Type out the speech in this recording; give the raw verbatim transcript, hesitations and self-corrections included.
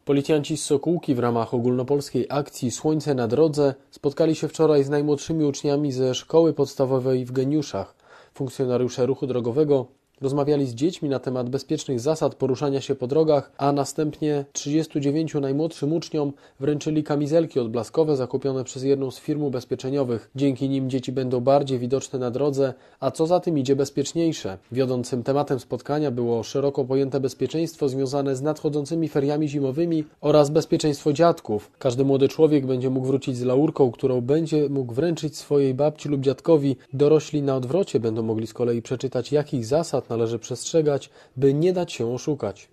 Policjanci z Sokółki w ramach ogólnopolskiej akcji Słońce na drodze spotkali się wczoraj z najmłodszymi uczniami ze szkoły podstawowej w Geniuszach. Funkcjonariusze ruchu drogowego rozmawiali z dziećmi na temat bezpiecznych zasad poruszania się po drogach, a następnie trzydziestu dziewięciu najmłodszym uczniom wręczyli kamizelki odblaskowe zakupione przez jedną z firm ubezpieczeniowych. Dzięki nim dzieci będą bardziej widoczne na drodze, a co za tym idzie bezpieczniejsze. Wiodącym tematem spotkania było szeroko pojęte bezpieczeństwo związane z nadchodzącymi feriami zimowymi oraz bezpieczeństwo dziadków. Każdy młody człowiek będzie mógł wrócić z laurką, którą będzie mógł wręczyć swojej babci lub dziadkowi. Dorośli na odwrocie będą mogli z kolei przeczytać, jakich zasad należy przestrzegać, by nie dać się oszukać.